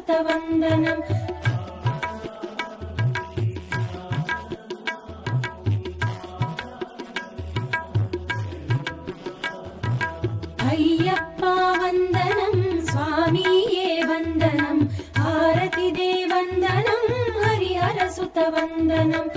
हरिहरसुतवन्दनम् अय्यप्पा वन्दनं स्वामिये वन्दनं आरति दे वन्दनं हरिहरसुतवन्दनम्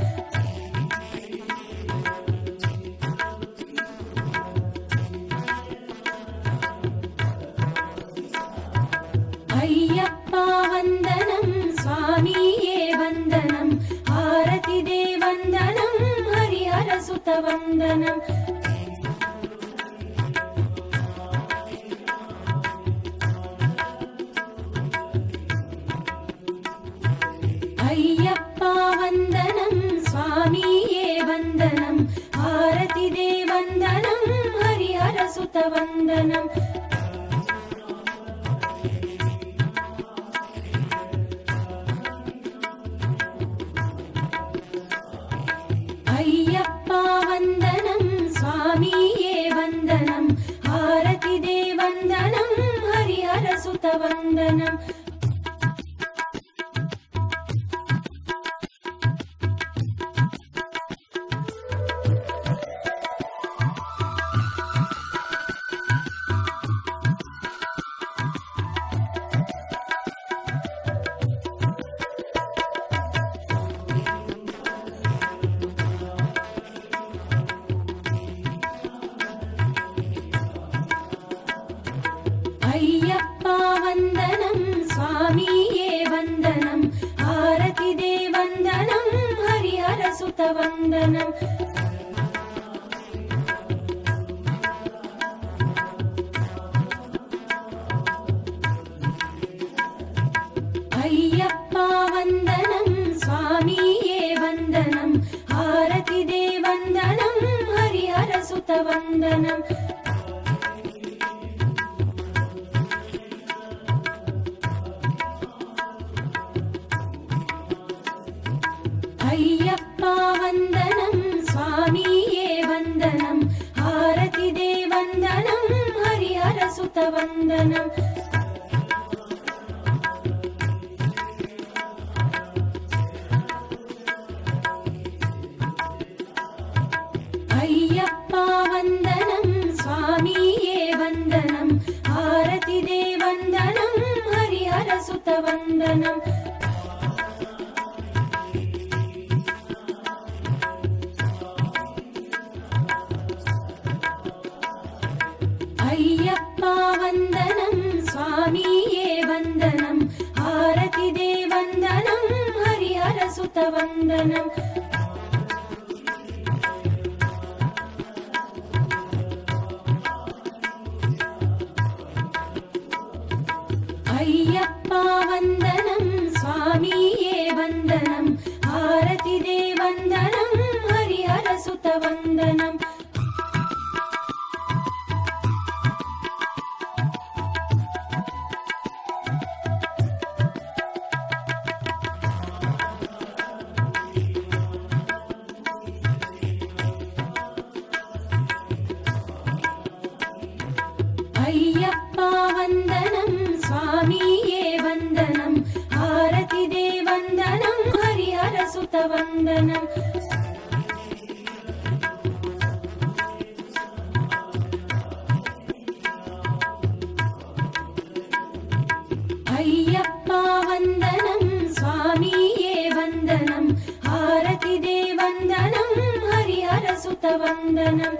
अय्यप्पा वन्दनं स्वामिये वन्दनं आरति दे वन्दनं हरिहरसुतवन्दनम् अय्यप्पा वन्दनं स्वामिये वन्दनं आरति दे वन्दनं हरिहरसुतवन्दनम् अय्यप्पा वन्दनं स्वामिये वन्दनं आरति दे वन्दनं हरिहरसुतवन्दनम् अय्यप्पा वन्दनं स्वामिये वन्दनं आरति दे वन्दनं हरिहरसुतवन्दनम् अय्यप्पा वन्दनं स्वामिये वन्दनं आरति दे वन्दनं हरिहरसुतवन्दनम् अय्यप्पा वन्दनं स्वामिये वन्दनं आरति दे वन्दनं हरिहरसुतवन्दनम् अय्यप्पा वन्दनं स्वामिये वन्दनं आरति दे वन्दनं हरिहरसुतवन्दनम् अय्यप्पा वन्दनं स्वामिये वन्दनं आरति दे वन्दनं हरिहरसुतवन्दनम् अय्यप्पा वन्दनं स्वामिये वन्दनं आरति दे वन्दनं हरिहरसुतवन्दनम् अय्यप्पा वन्दनं स्वामिये वन्दनं आरति दे वन्दनं हरिहरसुतवन्दनम् अय्यप्पा वन्दनं स्वामिये वन्दनं आरति दे वन्दनं हरिहरसुतवन्दनम्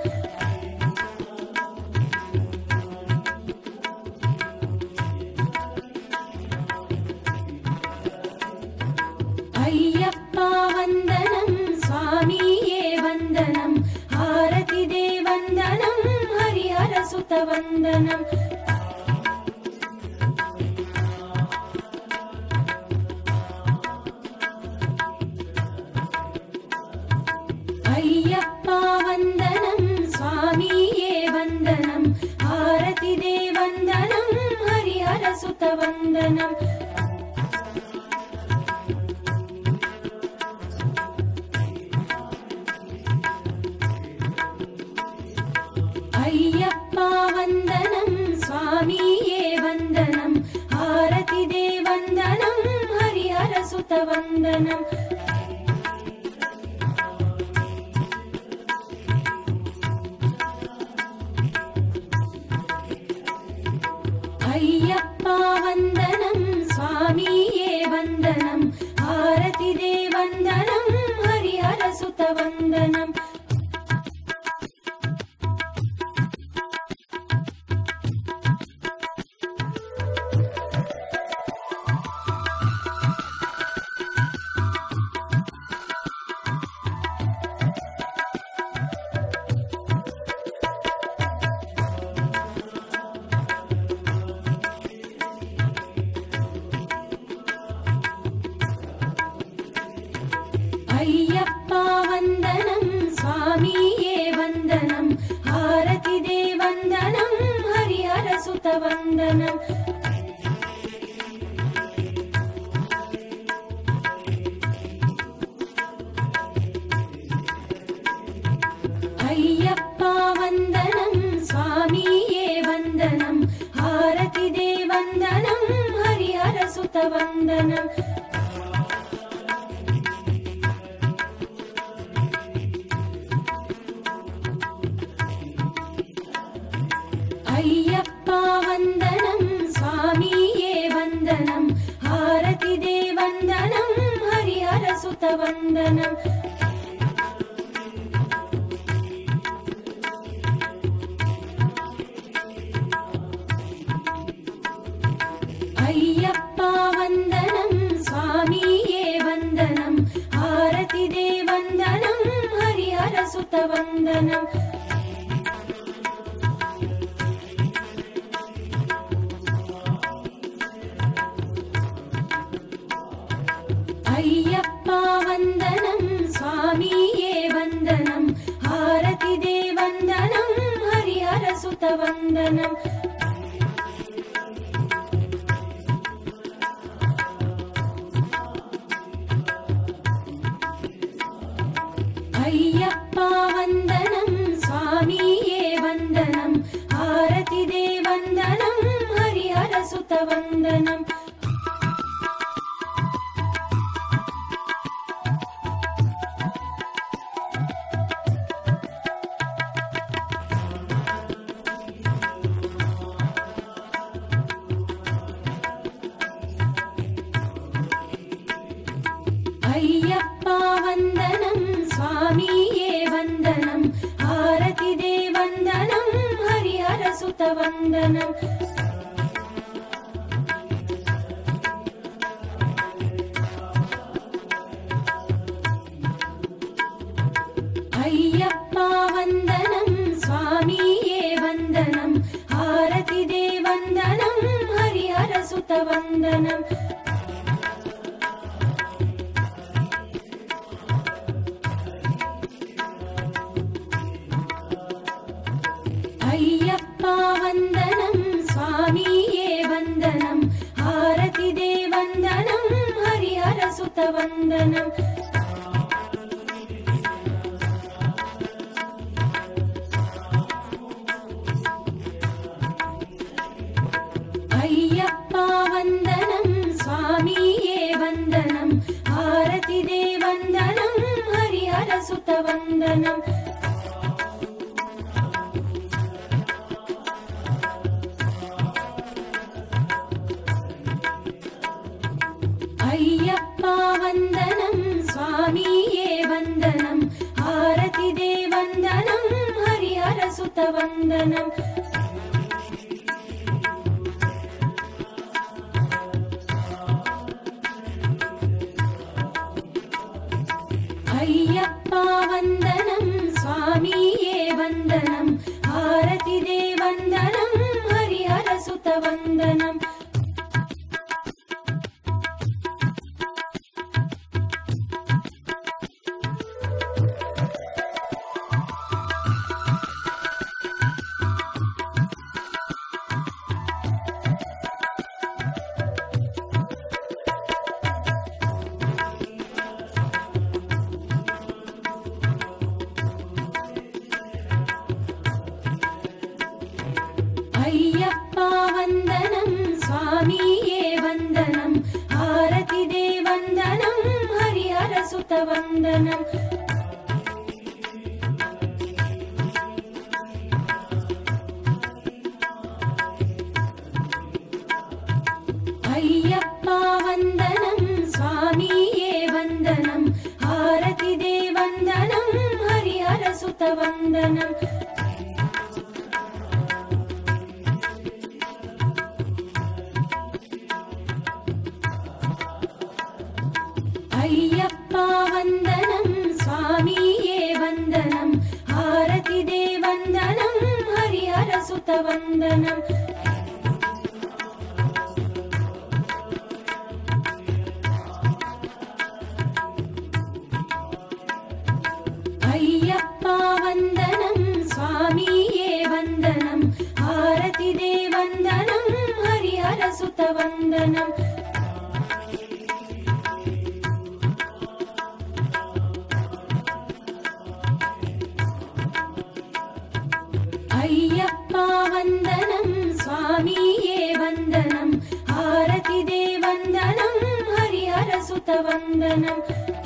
अय्यप्पा वन्दनं स्वामिये वन्दनं आरति दे वन्दनं हरिहरसुतवन्दनम् अय्यप्पा वन्दनं स्वामिये वन्दनं आरति दे वन्दनं हरिहरसुतवन्दनम् अय्यप्पा वन्दनं स्वामिये वन्दनं आरति दे वन्दनं వందనం అయ్యప్ప వందనం స్వామియే వందనం హారతిదే వందనం హరిహర సుత వందనం అయ్యప్ప వందనం స్వామియే వందనం హారతిదే వందనం హరిహర సుత వందనం అయ్యప్ప వందనం స్వామియే వందనం హారతిదే వందనం హరిహర సుత వందనం అయ్యప్ప వందనం స్వామియే వందనం హారతిదే వందనం హరిహర సుత వందనం అయ్యప్ప వందనం స్వామియే వందనం హారతిదే వందనం హరిహర సుత వందనం అయ్యప్ప వందనం స్వామియే వందనం హారతిదే వందనం హరిహర సుత వందనం అయ్యప్ప వందనం స్వామియే వందనం హారతిదే వందనం హరిహర సుత వందనం అయ్యప్ప వందనం స్వామియే వందనం హారతిదే వందనం హరిహర సుత వందనం అయ్యప్ప వందనం స్వామియే వందనం హారతిదే వందనం హరిహర సుత వందనం అయ్యప్ప వందనం స్వామియే వందనం హారతిదే వందనం హరిహర సుత వందనం అయ్యప్ప వందనం స్వామియే వందనం హారతిదే వందనం హరిహర సుత వందనం అయ్యప్ప వందనం స్వామియే వందనం హారతిదే వందనం హరిహర సుత వందనం అయ్యప్ప వందనం స్వామియే వందనం హారతిదే వందనం హరిహర సుత వందనం అయ్యప్ప వందనం స్వామియే వందనం హారతిదే వందనం వందనం అయ్యప్ప వందనం స్వామియే వందనం హారతిదే వందనం హరిహర సుత వందనం అయ్యప్ప వందనం స్వామియే వందనం హారతిదే వందనం హరిహర సుత వందనం అయ్యప్ప వందనం స్వామియే వందనం హారతిదే వందనం హరిహర సుత వందనం అయ్యప్ప వందనం స్వామియే వందనం హారతిదే వందనం హరిహర సుత వందనం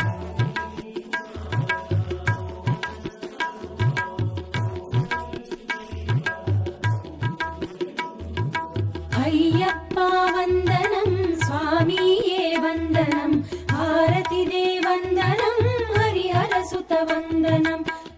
అయ్యప్ప వందనం స్వామియే వందనం హారతిదే వందనం హరిహర సుత వందనం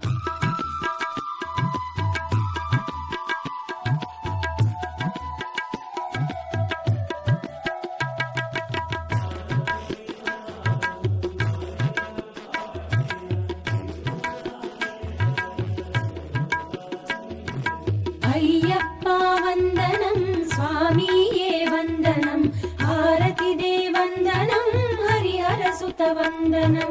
అయ్యప్ప వందనం స్వామియే వందనం హారతిదే వందనం హరిహర సుత వందనం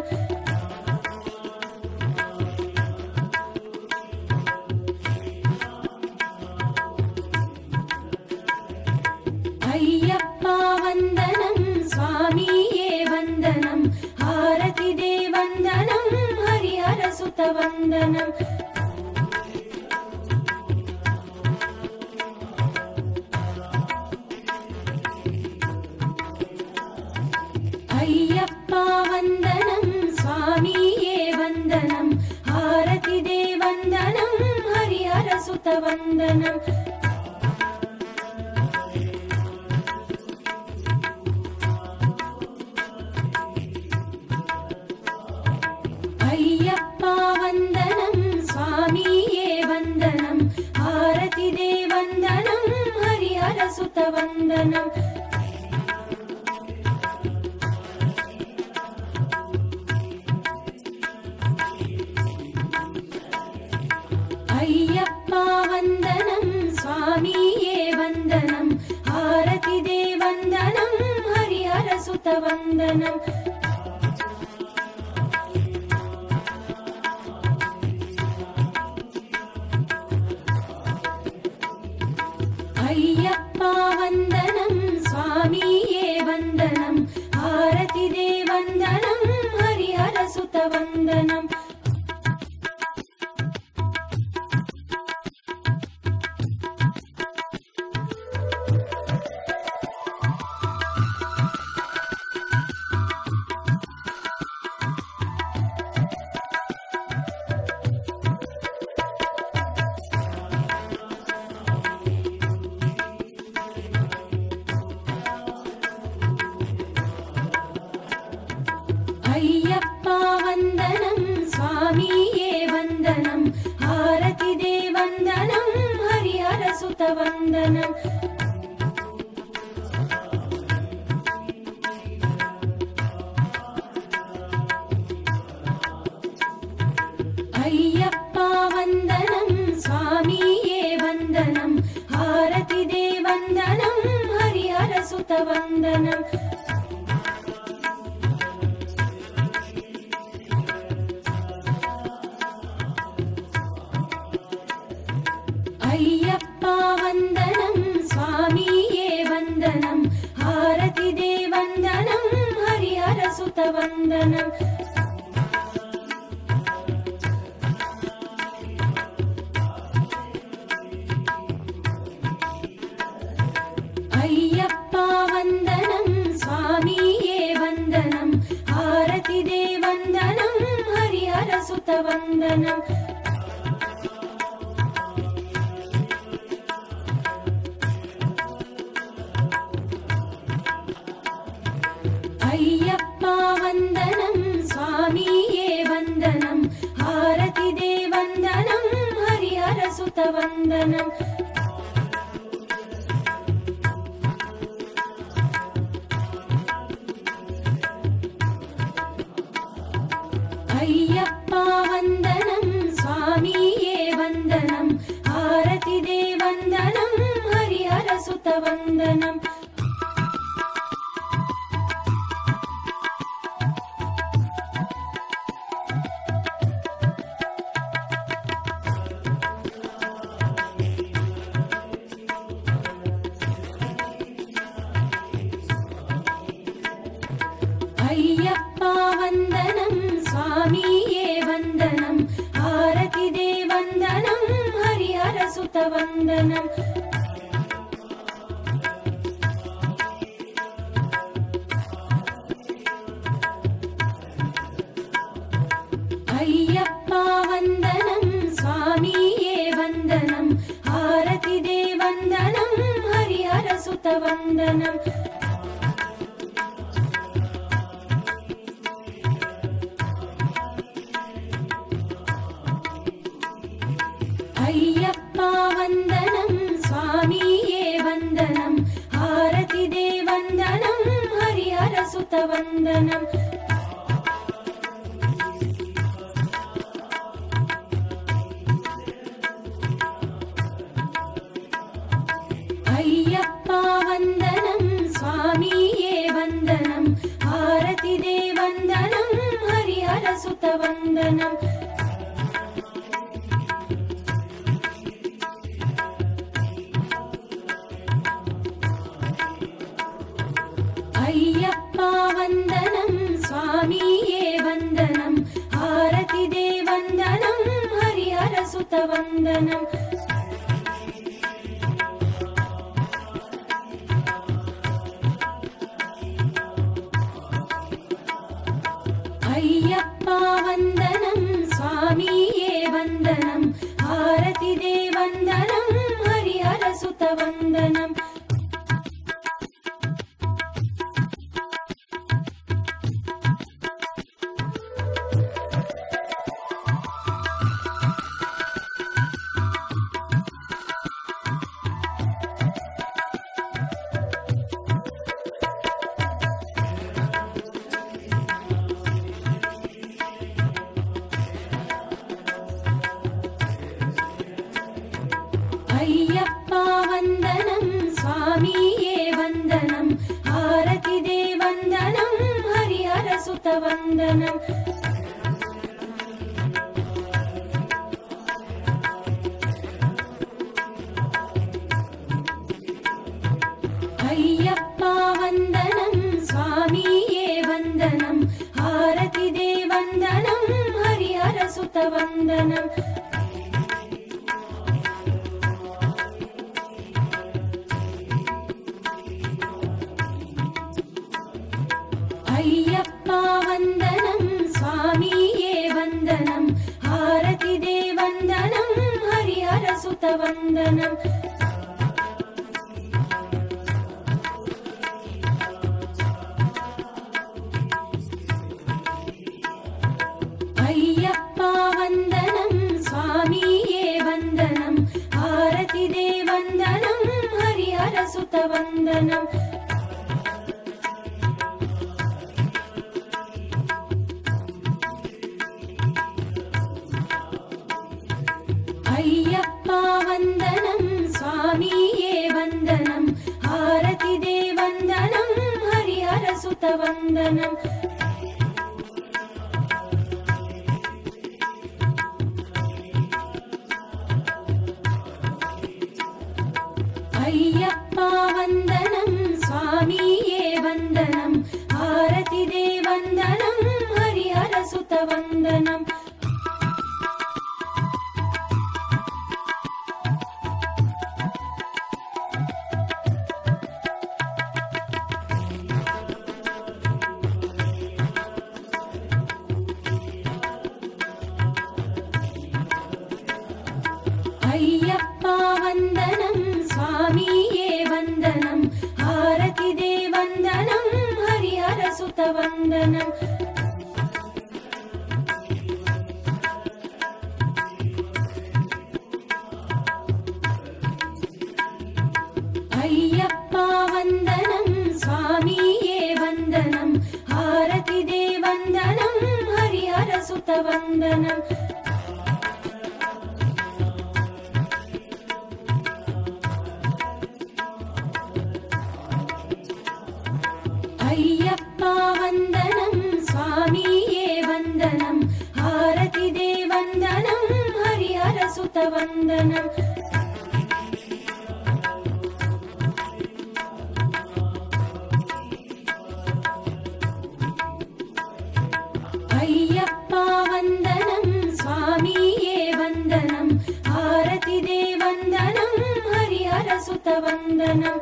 అయ్యప్ప వందనం స్వామియే వందనం హారతిదే వందనం హరిహర సుత వందనం అయ్యప్ప వందనం స్వామియే వందనం హారతిదే వందనం హరిహర సుత వందనం అయ్యప్ప వందనం స్వామియే వందనం హారతిదే వందనం హరిహర సుత వందనం అయ్యప్ప వందనం స్వామియే వందనం హారతిదే వందనం హరిహర సుత వందనం అయ్యప్ప వందనం స్వామియే వందనం హారతిదే వందనం హరిహర సుత వందనం అయ్యప్ప వందనం స్వామియే వందనం హారతిదే వందనం హరిహర సుత వందనం అయ్యప్ప వందనం స్వామియే వందనం హారతిదే వందనం హరిహర సుత వందనం అయ్యప్ప వందనం స్వామియే వందనం హారతిదే వందనం హరిహర సుత వందనం అయ్యప్ప వందనం స్వామియే వందనం హారతిదే వందనం हरिहरसुतवन्दनम् अय्यप्पा वन्दनं स्वामिये वन्दनं हारति दे वन्दनं हरिहरसुतवन्दनम् अय्यप्पा वन्दनं स्वामिये वन्दनं हारति दे वन्दनं हरिहरसुतवन्दनम् अय्यप्पा वन्दनं स्वामिये वन्दनं हारति दे वन्दनं हरिहरसुतवन्दनम् अय्यप्पा वन्दनं स्वामिये वन्दनं हारति दे वन्दनं हरिहरसुतवन्दनम् अय्यप्पा वन्दनं स्वामिये वन्दनं हारति दे वन्दनं हरिहरसुतवन्दनम् अय्यप्पा वन्दनं स्वामिये वन्दनं हारति दे वन्दनं हरिहरसुतवन्दनम् अय्यप्पा वन्दनं स्वामिये वन्दनं हारति दे वन्दनं हरिहरसुतवन्दनम् अय्यप्पा वन्दनं स्वामिये वन्दनं हारति दे वन्दनं हरिहरसुतवन्दनम् अय्यप्पा वन्दनं स्वामिये वन्दनं हारति दे वन्दनं हरिहरसुतवन्दनम् अय्यप्पा वन्दनं स्वामिये वन्दनं हारति दे वन्दनं हरिहरसुतवन्दनम् अय्यप्पा वन्दनं स्वामिये वन्दनं हारति दे वन्दनं हरिहरसुतवन्दनम् अय्यप्पा वन्दनं स्वामिये वन्दनं हारति दे वन्दनं हरिहरसुतवन्दनम् अय्यप्पा वन्दनं स्वामिये वन्दनं हारति दे वन्दनं हरिहरसुतवन्दनम् अय्यप्पा वन्दनं स्वामिये वन्दनं हारति दे वन्दनं हरिहरसुतवन्दनम् వందనం అయ్యప్ప వందనం స్వామియే వందనం హారతిదే వందనం హరిహర సుత వందనం అయ్యప్ప వందనం స్వామియే వందనం హారతిదే వందనం హరిహర సుత వందనం అయ్యప్ప వందనం స్వామియే వందనం హారతిదే వందనం హరిహర సుత వందనం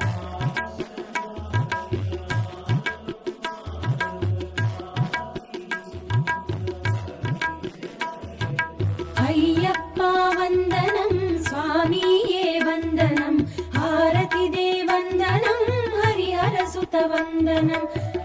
అయ్యప్ప వందనం స్వామియే వందనం హారతిదే వందనం హరిహర సుత వందనం